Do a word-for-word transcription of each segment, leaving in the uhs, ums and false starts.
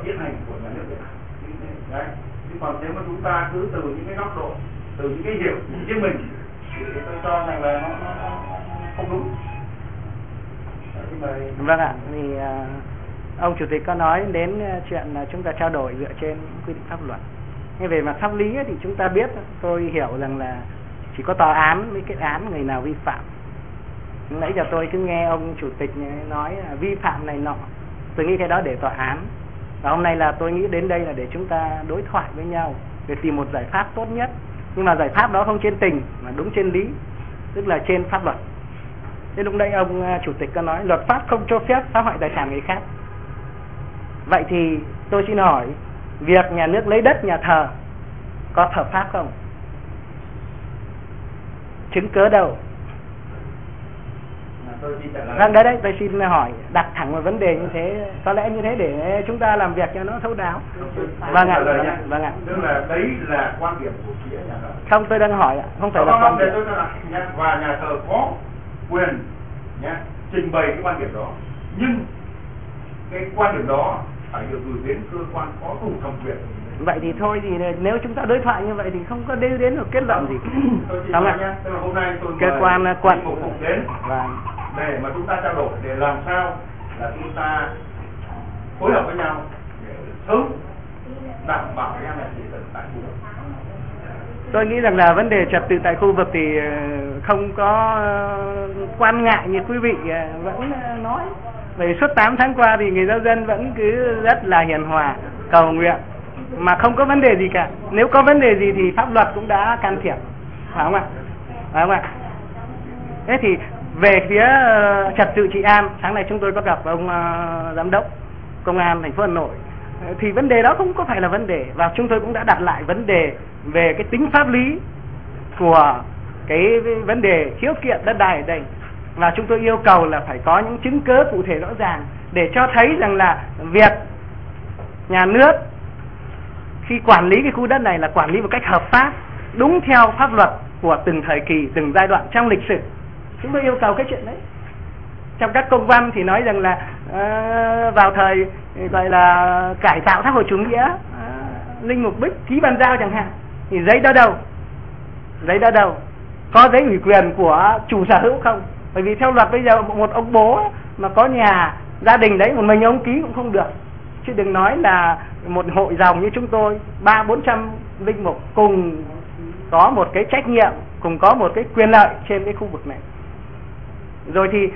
hiện hành của nhà nước Việt Nam. Đấy. Chứ còn nếu mà chúng ta cứ từ những cái góc độ, từ những cái hiểu riêng mình thì tôi cho rằng là nó, nó, nó không đúng. Đấy, vâng ạ, thì uh, ông chủ tịch có nói đến chuyện là chúng ta trao đổi dựa trên quy định pháp luật. Nhưng về mặt pháp lý ấy, thì chúng ta biết, tôi hiểu rằng là chỉ có tòa án mới kết án người nào vi phạm. Nãy giờ tôi cứ nghe ông chủ tịch nói là vi phạm này nọ, tôi nghĩ cái đó để tòa án. Và hôm nay là tôi nghĩ đến đây là để chúng ta đối thoại với nhau để tìm một giải pháp tốt nhất. Nhưng mà giải pháp đó không trên tình mà đúng trên lý, tức là trên pháp luật. Thế lúc nãy ông chủ tịch có nói luật pháp không cho phép phá hoại tài sản người khác. Vậy thì tôi xin hỏi, việc nhà nước lấy đất nhà thờ có hợp pháp không? Chứng cớ đâu? Vâng, đấy đấy, tôi xin hỏi, đặt thẳng vào vấn đề như thế, có lẽ như thế để chúng ta làm việc cho nó thấu đáo. Vâng ạ, vâng ạ, vâng ạ. Tức là đấy là quan điểm của phía nhà thờ. Không, tôi đang hỏi ạ, không phải không, là quan điểm. Tôi là, và nhà thờ có quyền nhé, trình bày cái quan điểm đó, nhưng cái quan điểm đó phải được gửi đến cơ quan có đủ thẩm quyền. Vậy thì thôi, thì nếu chúng ta đối thoại như vậy thì không có đi đến được kết luận gì. Đúng không ạ? Tức là hôm nay tôi cơ quan quận một cục đến và để mà chúng ta trao đổi, để làm sao là chúng ta phối hợp với nhau để sớm đảm bảo cái an ninh trật tự tại khu vực. Tôi nghĩ rằng là vấn đề trật tự tại khu vực thì không có quan ngại như quý vị vẫn nói. Vì suốt tám tháng qua thì người giáo dân vẫn cứ rất là hiền hòa, cầu nguyện mà không có vấn đề gì cả. Nếu có vấn đề gì thì pháp luật cũng đã can thiệp, phải không ạ? Phải không ạ? Thế thì về phía trật tự trị an, sáng nay chúng tôi có gặp ông uh, giám đốc công an thành phố Hà Nội, thì vấn đề đó không có phải là vấn đề, và chúng tôi cũng đã đặt lại vấn đề về cái tính pháp lý của cái vấn đề khiếu kiện đất đai ở đây, và chúng tôi yêu cầu là phải có những chứng cứ cụ thể rõ ràng để cho thấy rằng là việc nhà nước khi quản lý cái khu đất này là quản lý một cách hợp pháp, đúng theo pháp luật của từng thời kỳ, từng giai đoạn trong lịch sử. Chúng tôi yêu cầu cái chuyện đấy. Trong các công văn thì nói rằng là uh, vào thời gọi là cải tạo xã hội chủ nghĩa, uh, Linh Mục Bích ký bàn giao chẳng hạn, thì giấy đó đâu? Giấy đó đâu? Có giấy ủy quyền của chủ sở hữu không? Bởi vì theo luật bây giờ một ông bố mà có nhà gia đình đấy một mình ông ký cũng không được, chứ đừng nói là một hội dòng như chúng tôi ba bốn trăm linh mục cùng có một cái trách nhiệm, cùng có một cái quyền lợi trên cái khu vực này. Rồi thì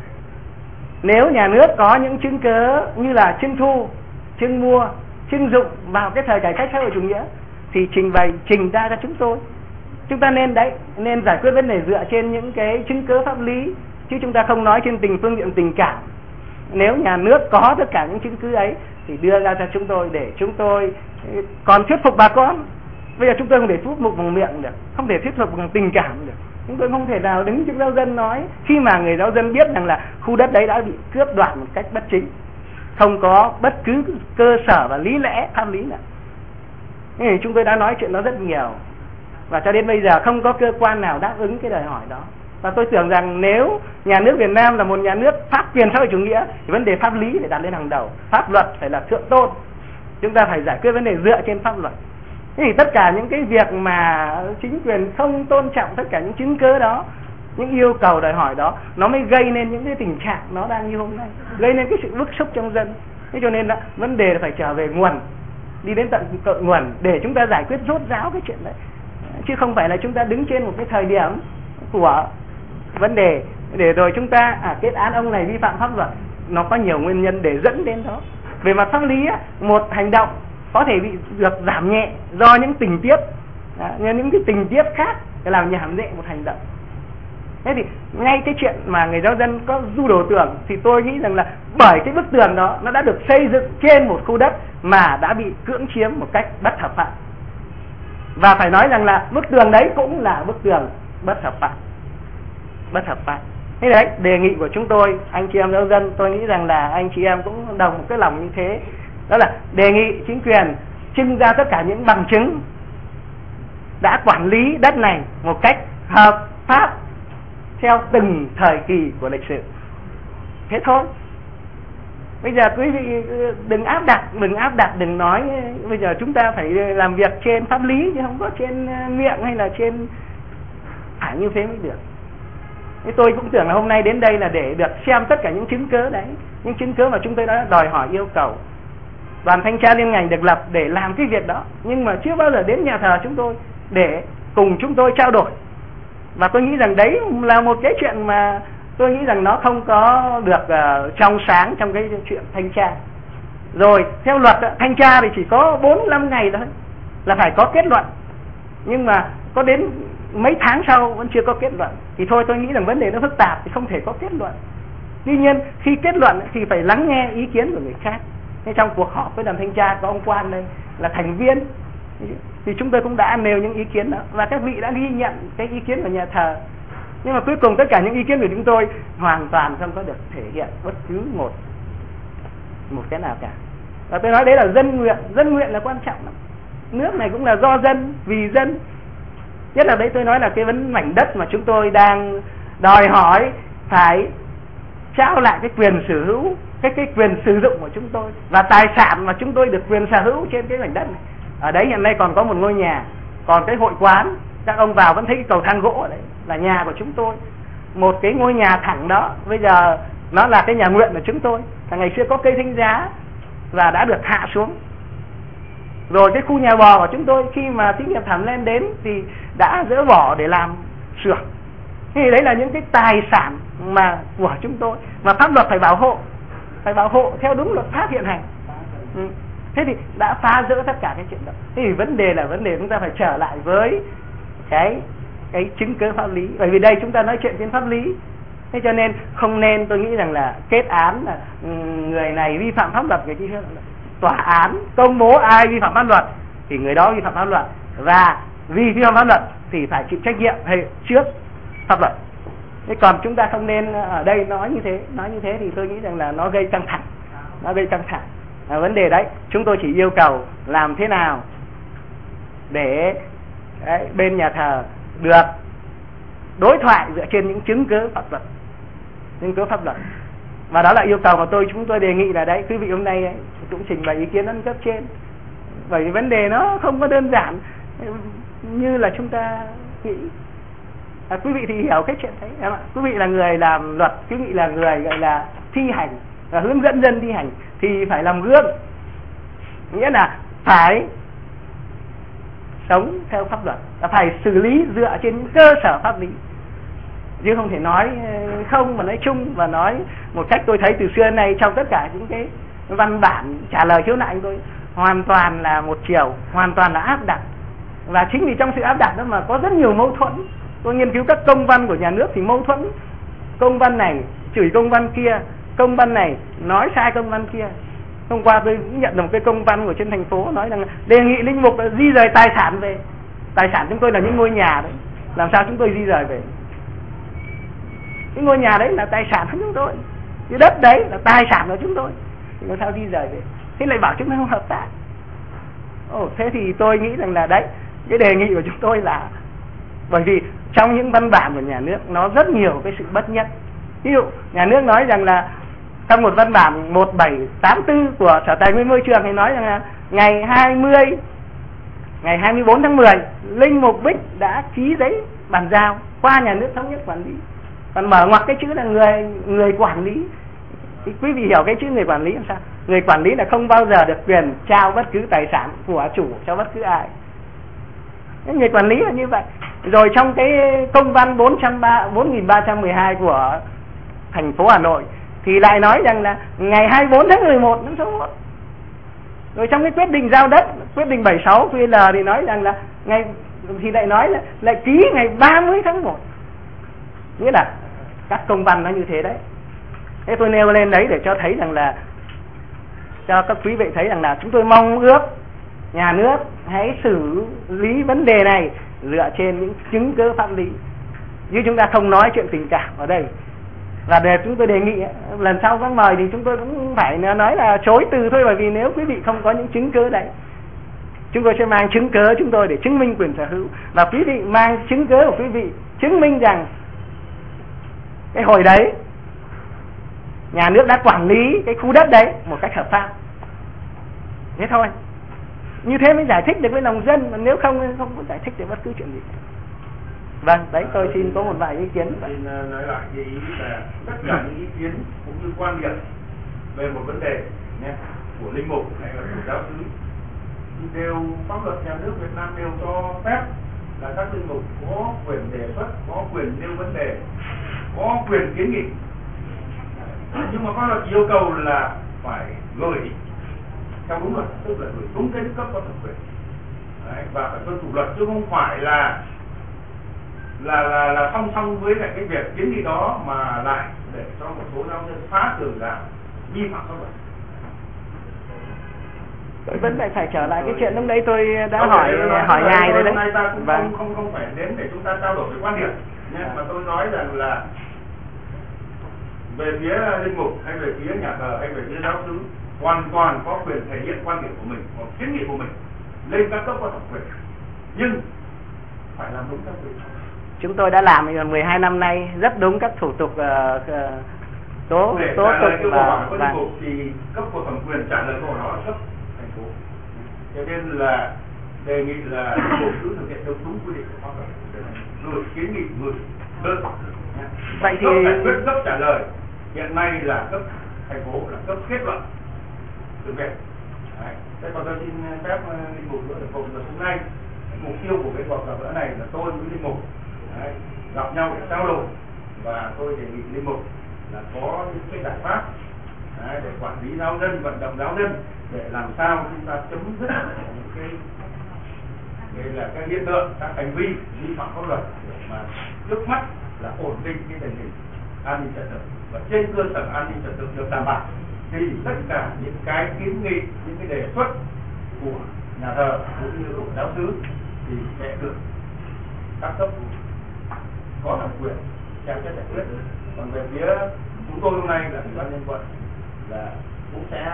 nếu nhà nước có những chứng cứ như là trưng thu, trưng mua, trưng dụng vào cái thời cải cách xã hội chủ nghĩa thì trình bày, trình ra cho chúng tôi. Chúng ta nên đấy, nên giải quyết vấn đề dựa trên những cái chứng cứ pháp lý, chứ chúng ta không nói trên tình phương diện tình cảm. Nếu nhà nước có tất cả những chứng cứ ấy thì đưa ra cho chúng tôi để chúng tôi còn thuyết phục bà con. Bây giờ chúng tôi không thể thuyết phục bằng miệng được, không thể thuyết phục bằng tình cảm được. Chúng tôi không thể nào đứng trước giáo dân nói khi mà người giáo dân biết rằng là khu đất đấy đã bị cướp đoạt một cách bất chính, không có bất cứ cơ sở và lý lẽ pháp lý nào. Nên chúng tôi đã nói chuyện đó rất nhiều, và cho đến bây giờ không có cơ quan nào đáp ứng cái đòi hỏi đó. Và tôi tưởng rằng nếu nhà nước Việt Nam là một nhà nước pháp quyền xã hội chủ nghĩa thì vấn đề pháp lý phải đặt lên hàng đầu, pháp luật phải là thượng tôn. Chúng ta phải giải quyết vấn đề dựa trên pháp luật. Thế thì tất cả những cái việc mà chính quyền không tôn trọng tất cả những chứng cứ đó, những yêu cầu đòi hỏi đó, nó mới gây nên những cái tình trạng nó đang như hôm nay, gây nên cái sự bức xúc trong dân. Thế cho nên là vấn đề là phải trở về nguồn, đi đến tận cội nguồn để chúng ta giải quyết rốt ráo cái chuyện đấy, chứ không phải là chúng ta đứng trên một cái thời điểm của vấn đề để rồi chúng ta à, kết án ông này vi phạm pháp luật. Nó có nhiều nguyên nhân để dẫn đến đó. Về mặt pháp lý á, một hành động có thể bị được giảm nhẹ do những tình tiết, à, những cái tình tiết khác để làm giảm nhẹ một hành động. Thế thì ngay cái chuyện mà người giáo dân có du đổ tường thì tôi nghĩ rằng là bởi cái bức tường đó nó đã được xây dựng trên một khu đất mà đã bị cưỡng chiếm một cách bất hợp pháp. Và phải nói rằng là bức tường đấy cũng là bức tường bất hợp pháp. Bất hợp pháp. Thế đấy, đề nghị của chúng tôi, anh chị em giáo dân, tôi nghĩ rằng là anh chị em cũng đồng một cái lòng như thế. Đó là đề nghị chính quyền trưng ra tất cả những bằng chứng đã quản lý đất này một cách hợp pháp theo từng thời kỳ của lịch sử. Thế thôi. Bây giờ quý vị đừng áp đặt, đừng áp đặt, đừng nói bây giờ chúng ta phải làm việc trên pháp lý chứ không có trên miệng hay là trên, phải như thế mới được. Thế tôi cũng tưởng là hôm nay đến đây là để được xem tất cả những chứng cớ đấy, những chứng cớ mà chúng tôi đã đòi hỏi yêu cầu. Đoàn thanh tra liên ngành được lập để làm cái việc đó, nhưng mà chưa bao giờ đến nhà thờ chúng tôi để cùng chúng tôi trao đổi. Và tôi nghĩ rằng đấy là một cái chuyện mà tôi nghĩ rằng nó không có được uh, trong sáng trong cái chuyện thanh tra. Rồi theo luật thanh tra thì chỉ có bốn mươi lăm ngày thôi là phải có kết luận, nhưng mà có đến mấy tháng sau vẫn chưa có kết luận thì thôi tôi nghĩ rằng vấn đề nó phức tạp thì không thể có kết luận. Tuy nhiên khi kết luận thì phải lắng nghe ý kiến của người khác. Thế trong cuộc họp với đoàn thanh tra có ông Quan đây là thành viên thì chúng tôi cũng đã nêu những ý kiến đó và các vị đã ghi nhận cái ý kiến của nhà thờ. Nhưng mà cuối cùng tất cả những ý kiến của chúng tôi hoàn toàn không có được thể hiện bất cứ một một cái nào cả. Và tôi nói đấy là dân nguyện, dân nguyện là quan trọng lắm. Nước này cũng là do dân, vì dân. Nhất là đấy tôi nói là cái vấn mảnh đất mà chúng tôi đang đòi hỏi phải trao lại cái quyền sở hữu, cái cái quyền sử dụng của chúng tôi và tài sản mà chúng tôi được quyền sở hữu trên cái mảnh đất này. Ở đấy hiện nay còn có một ngôi nhà, còn cái hội quán, các ông vào vẫn thấy cái cầu thang gỗ ở đấy là nhà của chúng tôi. Một cái ngôi nhà thẳng đó bây giờ nó là cái nhà nguyện của chúng tôi. Thằng ngày xưa có cây thánh giá và đã được hạ xuống. Rồi cái khu nhà bò của chúng tôi khi mà thí nghiệm Thẩm Lên đến thì đã dỡ bỏ để làm xưởng. Thì đấy là những cái tài sản mà của chúng tôi mà pháp luật phải bảo hộ, phải bảo hộ theo đúng luật pháp hiện hành. Ừ. Thế thì đã phá rỡ tất cả cái chuyện đó. Thế thì vấn đề là vấn đề chúng ta phải trở lại với cái cái chứng cứ pháp lý. Bởi vì đây chúng ta nói chuyện trên pháp lý. Thế cho nên không nên, tôi nghĩ rằng là kết án là người này vi phạm pháp luật, người kia tòa án công bố ai vi phạm pháp luật thì người đó vi phạm pháp luật, và vì vi phạm pháp luật thì phải chịu trách nhiệm hay trước pháp luật. Thế còn chúng ta không nên ở đây nói như thế, nói như thế thì tôi nghĩ rằng là nó gây căng thẳng, nó gây căng thẳng. À, vấn đề đấy chúng tôi chỉ yêu cầu làm thế nào để đấy, bên nhà thờ được đối thoại dựa trên những chứng cứ pháp luật, chứng cứ pháp luật. Và đó là yêu cầu mà tôi chúng tôi đề nghị là đấy, quý vị hôm nay ấy, cũng trình bày ý kiến đến cấp trên. Bởi vì vấn đề nó không có đơn giản như là chúng ta nghĩ. À, quý vị thì hiểu cái chuyện đấy, em ạ. Quý vị là người làm luật, quý vị là người gọi là thi hành và hướng dẫn dân thi hành thì phải làm gương, nghĩa là phải sống theo pháp luật, là phải xử lý dựa trên những cơ sở pháp lý, chứ không thể nói không mà nói chung và nói một cách tôi thấy từ xưa nay trong tất cả những cái văn bản trả lời khiếu nại của tôi hoàn toàn là một chiều, hoàn toàn là áp đặt. Và chính vì trong sự áp đặt đó mà có rất nhiều mâu thuẫn. Tôi nghiên cứu các công văn của nhà nước thì mâu thuẫn, công văn này chửi công văn kia, công văn này nói sai công văn kia. Hôm qua tôi nhận được một cái công văn của trên thành phố nói rằng đề nghị linh mục di rời tài sản về. Tài sản chúng tôi là những ngôi nhà đấy, làm sao chúng tôi di rời về? Cái ngôi nhà đấy là tài sản của chúng tôi, cái đất đấy là tài sản của chúng tôi, thì làm sao di rời về? Thế lại bảo chúng tôi không hợp tác. Ồ, thế thì tôi nghĩ rằng là đấy, cái đề nghị của chúng tôi là bởi vì trong những văn bản của nhà nước nó rất nhiều cái sự bất nhất. Ví dụ nhà nước nói rằng là trong một văn bản một bảy tám tư của Sở Tài nguyên Môi trường thì nói rằng là ngày hai mươi ngày hai mươi bốn tháng mười linh mục Bích đã ký giấy bàn giao qua nhà nước thống nhất quản lý. Còn mở ngoặc cái chữ là người người quản lý. Thì quý vị hiểu cái chữ người quản lý làm sao? Người quản lý là không bao giờ được quyền trao bất cứ tài sản của chủ cho bất cứ ai. Người quản lý là như vậy. Rồi trong cái công văn bốn nghìn ba trăm mười hai của thành phố Hà Nội thì lại nói rằng là ngày hai mươi bốn tháng mười một năm số một. Rồi trong cái quyết định giao đất, quyết định bảy mươi sáu Q L thì nói rằng là ngày thì lại nói là lại ký ngày ba mươi tháng một. Nghĩa là các công văn nó như thế đấy. Thế tôi nêu lên đấy để cho thấy rằng là cho các quý vị thấy rằng là chúng tôi mong ước nhà nước hãy xử lý vấn đề này dựa trên những chứng cứ pháp lý, chứ chúng ta không nói chuyện tình cảm ở đây. Và để chúng tôi đề nghị lần sau có mời thì chúng tôi cũng phải nói là chối từ thôi, bởi vì nếu quý vị không có những chứng cứ đấy, chúng tôi sẽ mang chứng cứ chúng tôi để chứng minh quyền sở hữu, và quý vị mang chứng cứ của quý vị chứng minh rằng cái hồi đấy nhà nước đã quản lý cái khu đất đấy một cách hợp pháp. Thế thôi. Như thế mới giải thích được với lòng dân, mà nếu không không có giải thích được bất cứ chuyện gì. Vâng, đấy tôi xin có một vài ý kiến. Xin nói lại cái ý là tất cả những ý kiến cũng như quan điểm về một vấn đề nhé, của linh mục hay là của giáo xứ thì đều pháp luật nhà nước Việt Nam đều cho phép là các linh mục có quyền đề xuất, có quyền nêu vấn đề, có quyền kiến nghị. Nhưng mà pháp luật yêu cầu là phải gửi theo đúng luật, tức là gửi đúng đến cấp có thẩm quyền. Đấy, và phải tuân thủ luật, chứ không phải là là là là song song với lại cái việc kiến nghị đó mà lại để cho một số giáo dân phá tường rào vi phạm pháp luật. Tôi vẫn phải phải trở lại cái chuyện lúc đấy tôi đã Không, hỏi hỏi ngài rồi đấy. Hôm nay ta cũng vâng. không không không phải đến để chúng ta trao đổi về quan điểm nhé, à. Mà tôi nói rằng là về phía linh mục hay về phía nhà thờ hay về phía giáo xứ hoàn toàn có quyền thể hiện quan điểm của mình, có kiến nghị của mình lên các cấp có thẩm quyền, nhưng phải làm đúng theo quy định. Chúng tôi đã làm mười hai năm nay rất đúng các thủ tục uh, uh, tố để tố trả lời tục câu hỏi và của linh mục thì cấp có thẩm quyền trả lời câu hỏi đó là cấp thành phố. Cho nên là đề nghị là linh mục cứ thực hiện đúng đúng quy định của pháp luật, gửi kiến nghị, gửi đơn. Vậy thì cấp giải quyết, cấp trả lời hiện nay là cấp thành phố, là cấp kết luận sự việc. Đấy. Thế còn tôi xin phép linh mục nữa để cùng là hôm nay mục tiêu của cái cuộc gặp gỡ này là tôi với linh mục đấy, gặp nhau để trao đổi, và tôi đề nghị linh mục là có những cái giải pháp đấy, để quản lý giáo dân, vận động giáo dân để làm sao chúng ta chấm dứt những cái đây là các hiện tượng, các hành vi vi phạm pháp luật để mà trước mắt là ổn định cái tình hình an ninh trật tự, và trên cơ sở an ninh trật tự được đảm bảo thì tất cả những cái kiến nghị, những cái đề xuất của nhà thờ cũng như của giáo xứ thì sẽ được các cấp có thẩm quyền xem xét giải quyết. Còn về phía chúng tôi hôm nay là ủy ban nhân quận là cũng sẽ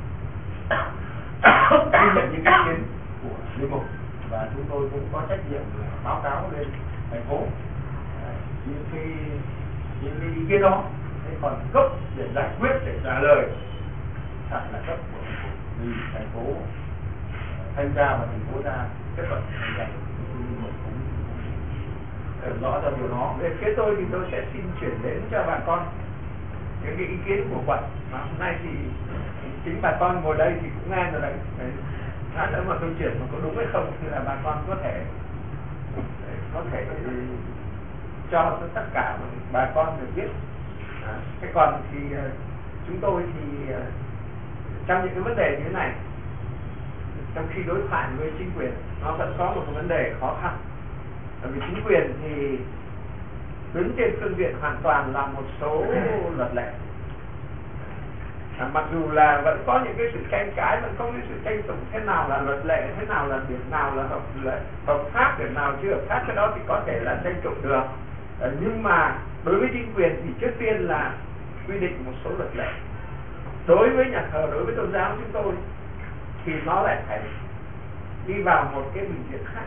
ghi nhận những ý kiến của linh mục, và chúng tôi cũng có trách nhiệm là báo cáo lên thành phố những cái những cái ý kiến đó. Thế còn cấp để giải quyết, để trả lời thật là cấp của thành phố, vì thành phố thanh tra và thành phố ra kết luận thanh tra cũng rõ ra điều đó. Về phía tôi thì tôi sẽ xin chuyển đến cho bà con những cái ý kiến của quận, mà hôm nay thì chính bà con ngồi đây thì cũng nghe rồi đấy. Lát nữa mà tôi chuyển mà có đúng hay không thì là bà con có thể có thể cho tất cả bà con được biết. À, thế còn thì chúng tôi thì trong những cái vấn đề như thế này, trong khi đối thoại với chính quyền nó vẫn có một vấn đề khó khăn, bởi vì chính quyền thì đứng trên phương diện hoàn toàn là một số luật lệ. À, mặc dù là vẫn có những cái sự tranh cãi, vẫn có những sự tranh tụng thế nào là luật lệ, thế nào là việc nào là hợp lệ, hợp pháp, việc nào chưa hợp pháp, cái đó thì có thể là tranh tụng được. À, nhưng mà đối với chính quyền thì trước tiên là quy định một số luật lệ. Đối với nhà thờ, đối với tôn giáo chúng tôi thì nó lại phải đi vào một cái bình diện khác.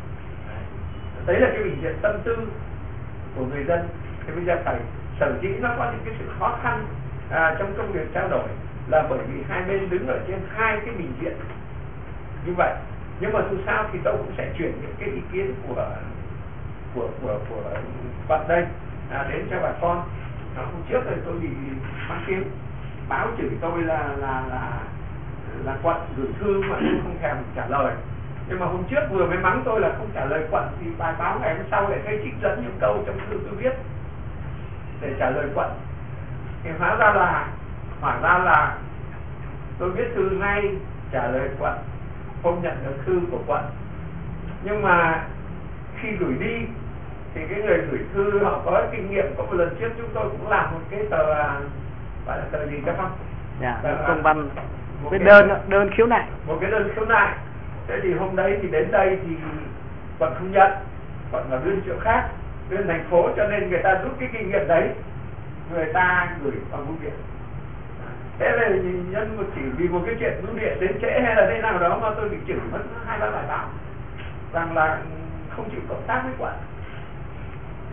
Đấy là cái bình diện tâm tư của người dân. Thì bây giờ phải sở dĩ nó có những cái sự khó khăn à, trong công việc trao đổi là bởi vì hai bên đứng ở trên hai cái bình diện như vậy. Nhưng mà dù sao thì tôi cũng sẽ chuyển những cái ý kiến của của của của quận đây à, đến cho bà con. À, hôm trước thì tôi bị mang tiếng báo chửi tôi là là là là quận gửi thư mà tôi không thèm trả lời. Nhưng mà hôm trước vừa mới mắng tôi là không trả lời quận, thì bài báo ngày hôm sau lại thấy trích dẫn những câu trong thư tôi viết để trả lời quận. Thì hóa ra là hóa ra là tôi viết thư ngay trả lời quận, không nhận được thư của quận. Nhưng mà khi gửi đi thì cái người gửi thư họ có kinh nghiệm. Có một lần trước chúng tôi cũng làm một cái tờ, gọi là tờ gì các không? Dạ, công văn, cái đơn đơn khiếu nại. Một cái đơn khiếu nại. Thế thì hôm đấy thì đến đây thì quận không nhận, quận là đưa chỗ khác, đưa thành phố, cho nên người ta rút cái kinh nghiệm đấy, người ta gửi bằng bưu điện. Thế là nhân một chỉ vì một cái chuyện bưu điện đến trễ hay là thế nào đó mà tôi bị chửi mất hai ba bài báo rằng là không chịu cộng tác với quận.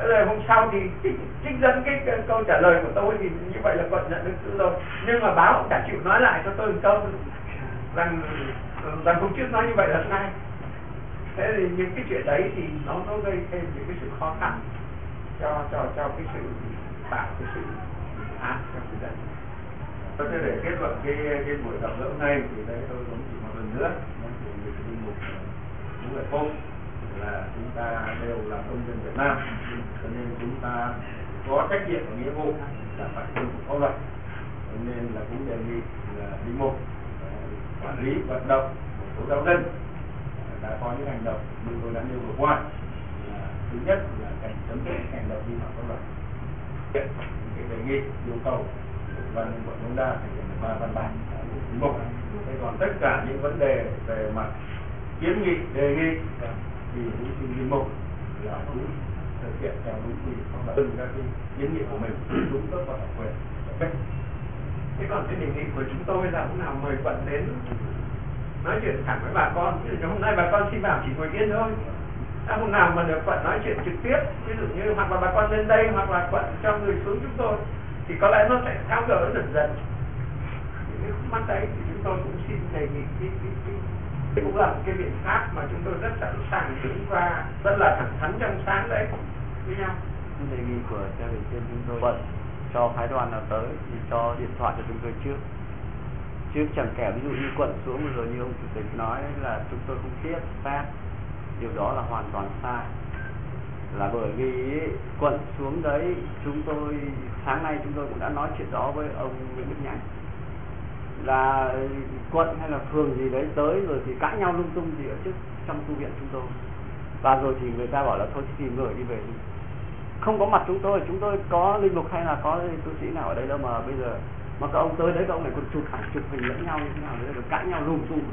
Thế rồi hôm sau thì trích, trích dẫn cái, cái câu trả lời của tôi thì như vậy là quận nhận được sự rồi. Nhưng mà báo cũng chả chịu nói lại cho tôi một câu rằng rằng hôm trước nói như vậy là sai. Thế thì những cái chuyện đấy thì nó nó gây thêm những cái sự khó khăn cho cho cho cái sự tạo cái sự áp cho người dân. Tôi sẽ để kết luận cái cái buổi gặp gỡ này thì đây tôi cũng chỉ một lần nữa nói chuyện về cái linh mục Nguyễn Huệ Phụng là chúng ta đều là công dân Việt Nam, cho nên chúng ta có trách nhiệm và nghĩa vụ là phải tuân thủ pháp luật, cho nên là cũng đề nghị là linh mục quản lý vận động một số giáo dân đã có những hành động như tôi đã nêu vừa qua. Thứ nhất là cảnh chấm dứt hành động vi phạm pháp luật, hiện cái đề nghị yêu cầu và quận Đống Đa thành lập ba văn bản linh mục. Thế còn tất cả những vấn đề về mặt kiến nghị đề nghị thì cũng xin linh mục là cứ thực hiện theo đúng quy định pháp luật, từng các cái kiến nghị của mình đúng cấp và thẩm quyền. Thế còn cái đề nghị của chúng tôi là hôm nào mời quận đến nói chuyện thẳng với bà con. Ví dụ hôm nay bà con xin vào chỉ ngồi yên thôi. À, hôm nào mà được quận nói chuyện trực tiếp, ví dụ như hoặc là bà con lên đây hoặc là quận cho người xuống chúng tôi, thì có lẽ nó sẽ tháo gỡ dần dần những cái khúc mắc đấy. Thì chúng tôi cũng xin đề nghị cái, cái, cái, cái cũng là một cái biện pháp mà chúng tôi rất sẵn sàng đứng và rất là thẳng thắn trong sáng đấy với nhau. Đề nghị của cha ủy trên chúng tôi quận cho phái đoàn nào tới thì cho điện thoại cho chúng tôi trước chứ chẳng kể ví dụ như quận xuống rồi như ông chủ tịch nói là chúng tôi không tiếp phát, điều đó là hoàn toàn sai. Là bởi vì quận xuống đấy chúng tôi sáng nay chúng tôi cũng đã nói chuyện đó với ông Nguyễn Đức Nhánh là quận hay là phường gì đấy tới rồi thì cãi nhau lung tung gì ở trước trong tu viện chúng tôi, và rồi thì người ta bảo là thôi thì tìm người đi về đi, không có mặt chúng tôi, chúng tôi có linh mục hay là có tu sĩ nào ở đây đâu mà bây giờ mà các ông tới đấy các ông này còn chụp ảnh chụp hình lẫn nhau như thế nào đấy rồi cãi nhau lung tung,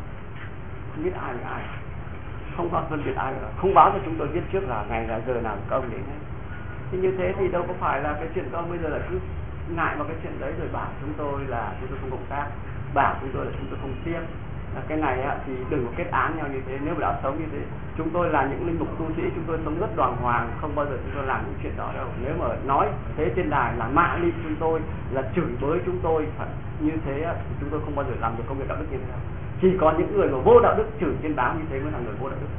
không biết ai là ai, không có phân biệt ai cả, không báo cho chúng tôi biết trước là ngày là giờ nào các ông đến hết. Thì như thế thì đâu có phải là cái chuyện các ông bây giờ là cứ ngại vào cái chuyện đấy rồi bảo chúng tôi là chúng tôi không cộng tác, bảo chúng tôi là chúng tôi không tiếp. Là cái này á, thì đừng có kết án nhau như thế. Nếu mà đã sống như thế, chúng tôi là những linh mục tu sĩ, chúng tôi sống rất đoàn hoàng, không bao giờ chúng tôi làm những chuyện đó đâu. Nếu mà nói thế trên đài là mạ lị chúng tôi, là chửi bới chúng tôi phải như thế á, thì chúng tôi không bao giờ làm được công việc đạo đức như thế đâu. Chỉ có những người mà vô đạo đức chửi trên báo như thế mới là người vô đạo đức.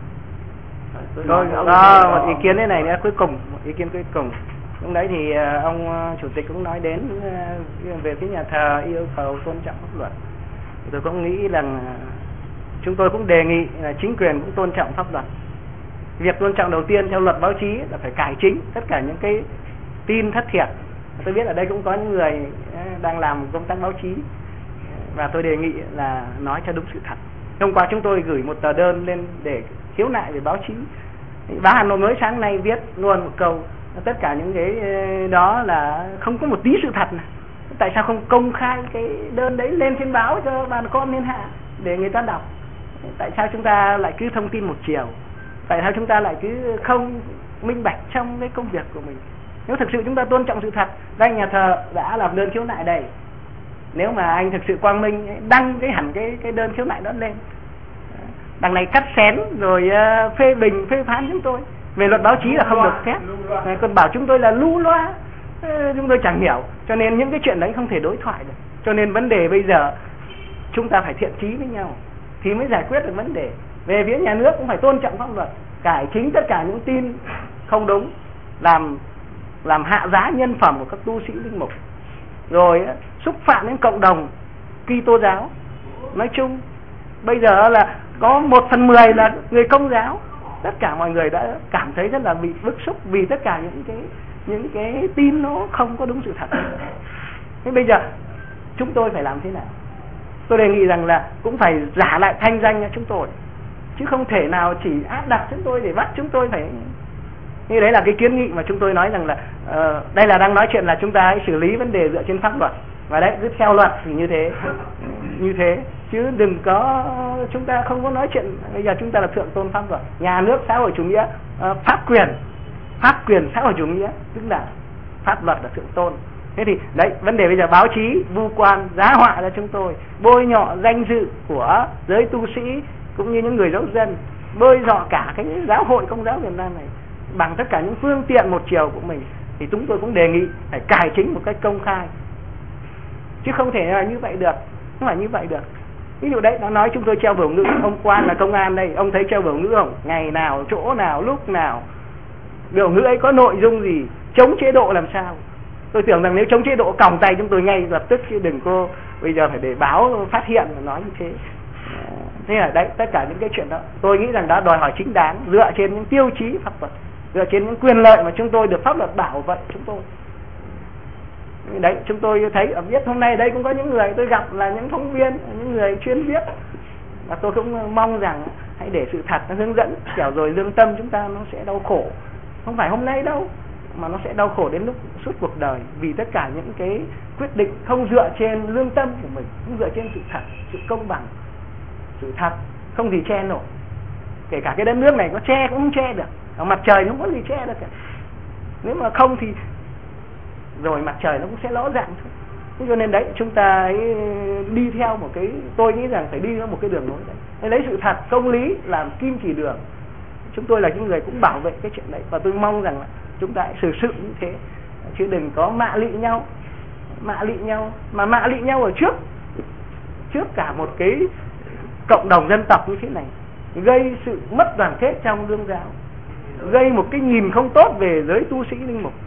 Tôi nói có một ý kiến thế này nữa, cuối cùng một ý kiến cuối cùng. Lúc đấy thì ông chủ tịch cũng nói đến về cái nhà thờ yêu cầu tôn trọng pháp luật. Tôi cũng nghĩ rằng chúng tôi cũng đề nghị là chính quyền cũng tôn trọng pháp luật. Việc tôn trọng đầu tiên theo luật báo chí là phải cải chính tất cả những cái tin thất thiệt. Tôi biết ở đây cũng có những người đang làm công tác báo chí và tôi đề nghị là nói cho đúng sự thật. Hôm qua chúng tôi gửi một tờ đơn lên để khiếu nại về báo chí. Báo Hà Nội mới sáng nay viết luôn một câu, tất cả những cái đó là không có một tí sự thật nào. Tại sao không công khai cái đơn đấy lên trên báo cho bà con thiên hạ để người ta đọc? Tại sao chúng ta lại cứ thông tin một chiều? Tại sao chúng ta lại cứ không minh bạch trong cái công việc của mình? Nếu thực sự chúng ta tôn trọng sự thật, đây nhà thờ đã làm đơn khiếu nại đây. Nếu mà anh thực sự quang minh, đăng cái hẳn cái cái đơn khiếu nại đó lên. Đằng này cắt xén rồi uh, phê bình, phê phán chúng tôi. Về luật báo chí là không được phép. Còn bảo chúng tôi là lu loa, chúng tôi chẳng hiểu. Cho nên những cái chuyện đấy không thể đối thoại được. Cho nên vấn đề bây giờ chúng ta phải thiện chí với nhau thì mới giải quyết được vấn đề. Về phía nhà nước cũng phải tôn trọng pháp luật, cải chính tất cả những tin không đúng, làm làm hạ giá nhân phẩm của các tu sĩ linh mục, rồi xúc phạm đến cộng đồng Kitô giáo nói chung. Bây giờ là có một phần mười là người Công giáo, tất cả mọi người đã cảm thấy rất là bị bức xúc vì tất cả những cái những cái tin nó không có đúng sự thật. Thế bây giờ chúng tôi phải làm thế nào? Tôi đề nghị rằng là cũng phải giả lại thanh danh cho chúng tôi, chứ không thể nào chỉ áp đặt chúng tôi để bắt chúng tôi phải. Như đấy là cái kiến nghị mà chúng tôi nói rằng là uh, đây là đang nói chuyện là chúng ta hãy xử lý vấn đề dựa trên pháp luật, và đấy cứ theo luật thì như thế như thế chứ đừng có, chúng ta không có nói chuyện bây giờ chúng ta là thượng tôn pháp luật, nhà nước xã hội chủ nghĩa, uh, pháp quyền pháp quyền xã hội chủ nghĩa, tức là pháp luật là thượng tôn. Thế thì đấy, vấn đề bây giờ báo chí vu quan giá họa ra chúng tôi, bôi nhọ danh dự của giới tu sĩ cũng như những người giáo dân, bôi nhọ cả cái giáo hội Công giáo Việt Nam này, bằng tất cả những phương tiện một chiều của mình, thì chúng tôi cũng đề nghị phải cải chính một cách công khai, chứ không thể là như vậy được, không phải như vậy được. Ví dụ đấy, nó nói chúng tôi treo biểu ngữ, ông quan là công an đây, ông thấy treo biểu ngữ không? Ngày nào, chỗ nào, lúc nào, biểu ngữ ấy có nội dung gì, chống chế độ làm sao? Tôi tưởng rằng nếu chống chế độ còng tay chúng tôi ngay lập tức, chứ đừng có bây giờ phải để báo phát hiện và nói như thế. Thế là đấy, tất cả những cái chuyện đó tôi nghĩ rằng đã đòi hỏi chính đáng, dựa trên những tiêu chí pháp luật, dựa trên những quyền lợi mà chúng tôi được pháp luật bảo vệ chúng tôi. Đấy, chúng tôi thấy ở viết hôm nay đây cũng có những người tôi gặp là những phóng viên, những người chuyên viết, và tôi cũng mong rằng hãy để sự thật nó hướng dẫn, kiểu rồi lương tâm chúng ta nó sẽ đau khổ, không phải hôm nay đâu, mà nó sẽ đau khổ đến lúc suốt cuộc đời, vì tất cả những cái quyết định không dựa trên lương tâm của mình, không dựa trên sự thật, sự công bằng, sự thật, không gì che nổi. Kể cả cái đất nước này có che cũng không che được, ở mặt trời không có gì che được cả. Nếu mà không thì rồi mặt trời nó cũng sẽ ló dạng thôi. Thế cho nên đấy, chúng ta ấy đi theo một cái, tôi nghĩ rằng phải đi theo một cái đường lối đấy. Để lấy sự thật, công lý làm kim chỉ đường. Chúng tôi là những người cũng bảo vệ cái chuyện đấy, và tôi mong rằng là chúng ta hãy xử sự như thế, chứ đừng có mạ lị nhau, mạ lị nhau, mà mạ lị nhau ở trước, trước cả một cái cộng đồng dân tộc như thế này, gây sự mất đoàn kết trong lương giáo, gây một cái nhìn không tốt về giới tu sĩ linh mục.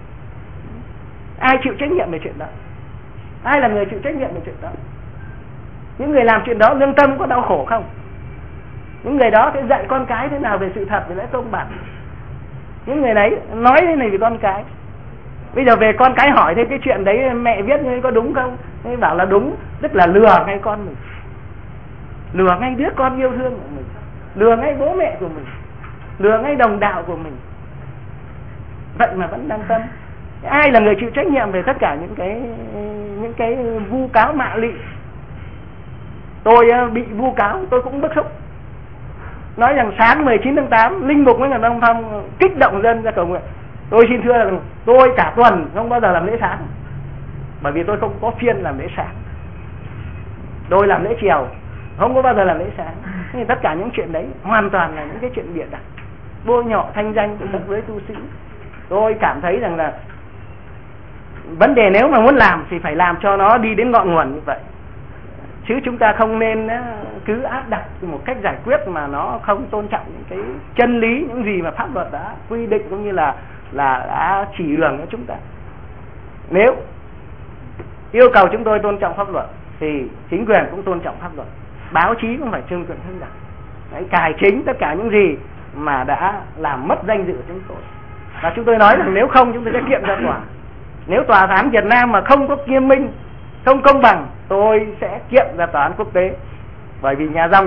Ai chịu trách nhiệm về chuyện đó? Ai là người chịu trách nhiệm về chuyện đó? Những người làm chuyện đó lương tâm có đau khổ không? Những người đó sẽ dạy con cái thế nào về sự thật, về lẽ công bằng? Những người đấy nói thế này về con cái, bây giờ về con cái hỏi thế cái chuyện đấy mẹ viết như thế có đúng không? Thế bảo là đúng, tức là lừa ngay con mình, lừa ngay đứa con yêu thương của mình, lừa ngay bố mẹ của mình, lừa ngay đồng đạo của mình. Vậy mà vẫn đang tâm. Ai là người chịu trách nhiệm về tất cả những cái những cái vu cáo mạ lị? Tôi bị vu cáo, tôi cũng bức xúc. Nói rằng sáng mười chín tháng tám linh mục với Ngân Đông Phong kích động dân ra cầu nguyện. Tôi xin thưa rằng tôi cả tuần không bao giờ làm lễ sáng, bởi vì tôi không có phiên làm lễ sáng. Tôi làm lễ chiều, không có bao giờ làm lễ sáng. Nên tất cả những chuyện đấy hoàn toàn là những cái chuyện bịa đặt, bôi nhọ thanh danh của các giới tu sĩ. Tôi cảm thấy rằng là vấn đề nếu mà muốn làm thì phải làm cho nó đi đến ngọn nguồn như vậy, chứ chúng ta không nên cứ áp đặt một cách giải quyết mà nó không tôn trọng những cái chân lý, những gì mà pháp luật đã quy định cũng như là là đã chỉ đường cho chúng ta. Nếu yêu cầu chúng tôi tôn trọng pháp luật thì chính quyền cũng tôn trọng pháp luật, báo chí cũng phải trưng quyền hướng dẫn, đấy, cải chính tất cả những gì mà đã làm mất danh dự của chúng tôi. Và chúng tôi nói rằng nếu không chúng tôi sẽ kiện ra tòa. Nếu tòa án Việt Nam mà không có nghiêm minh, không công bằng, tôi sẽ kiện ra tòa án quốc tế, bởi vì nhà dòng